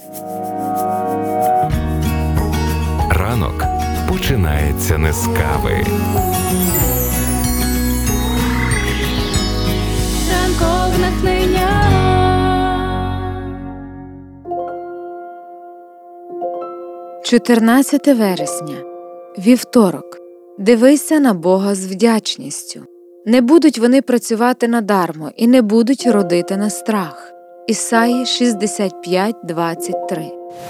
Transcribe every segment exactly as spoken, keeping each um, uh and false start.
Ранок починається не з кави. Ранкове натхнення. чотирнадцяте вересня. Вівторок. Дивися на Бога з вдячністю. Не будуть вони працювати надармо і не будуть родити на страх. Ісаї шістдесят п'ять двадцять три.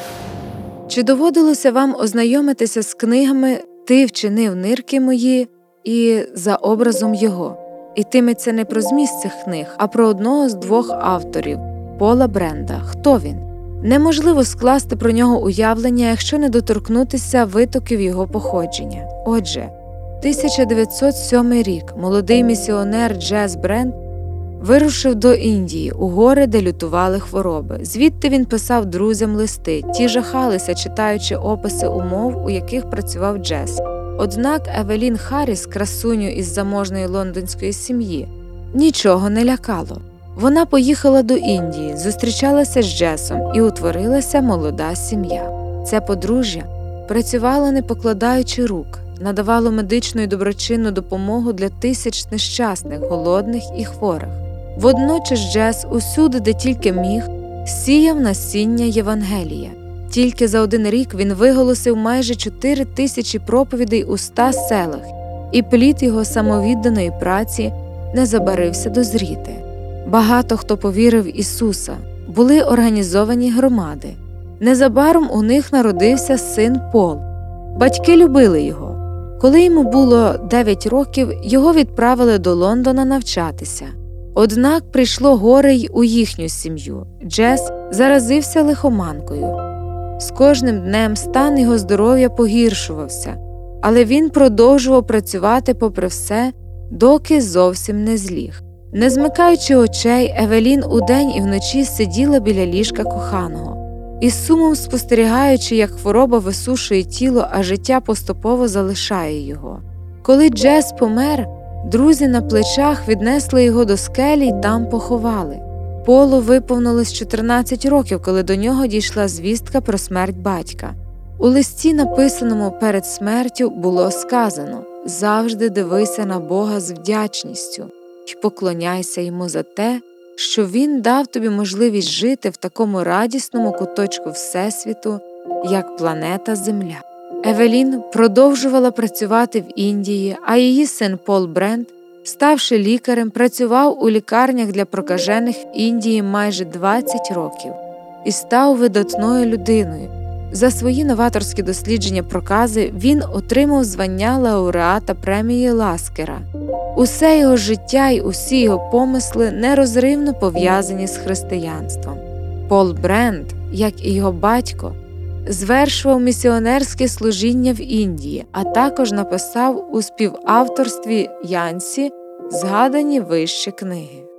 Чи доводилося вам ознайомитися з книгами «Ти вчинив нирки мої» і «За образом його»? Йтиметься не про зміст цих книг, а про одного з двох авторів – Пола Бренда. Хто він? Неможливо скласти про нього уявлення, якщо не доторкнутися витоків його походження. Отже, тисяча дев'ятсот сьомий рік молодий місіонер Джес Бренд вирушив до Індії, у гори, де лютували хвороби. Звідти він писав друзям листи. Ті жахалися, читаючи описи умов, у яких працював Джес. Однак Евелін Харріс, красуню із заможної лондонської сім'ї, нічого не лякало. Вона поїхала до Індії, зустрічалася з Джесом і утворилася молода сім'я. Це подружжя працювало не покладаючи рук, надавало медичну і доброчинну допомогу для тисяч нещасних, голодних і хворих. Водночас Джес усюди, де тільки міг, сіяв насіння Євангелія. Тільки за один рік він виголосив майже чотири тисячі проповідей у ста селах, і плід його самовідданої праці не забарився дозріти. Багато хто повірив в Ісуса, були організовані громади. Незабаром у них народився син Пол. Батьки любили його. Коли йому було дев'ять років, його відправили до Лондона навчатися. Однак прийшло горе й у їхню сім'ю. Джес заразився лихоманкою. З кожним днем стан його здоров'я погіршувався, але він продовжував працювати попри все, доки зовсім не зліг. Не змикаючи очей, Евелін удень і вночі сиділа біля ліжка коханого, із сумом спостерігаючи, як хвороба висушує тіло, а життя поступово залишає його. Коли Джес помер, друзі на плечах віднесли його до скелі й там поховали. Полу виповнилось чотирнадцять років, коли до нього дійшла звістка про смерть батька. У листі, написаному перед смертю, було сказано: «Завжди дивися на Бога з вдячністю й поклоняйся йому за те, що він дав тобі можливість жити в такому радісному куточку Всесвіту, як планета Земля». Евелін продовжувала працювати в Індії, а її син Пол Бренд, ставши лікарем, працював у лікарнях для прокажених в Індії майже двадцять років і став видатною людиною. За свої новаторські дослідження прокази він отримав звання лауреата премії Ласкера. Усе його життя й усі його помисли нерозривно пов'язані з християнством. Пол Бренд, як і його батько, звершував місіонерське служіння в Індії, а також написав у співавторстві Янсі згадані вище книги.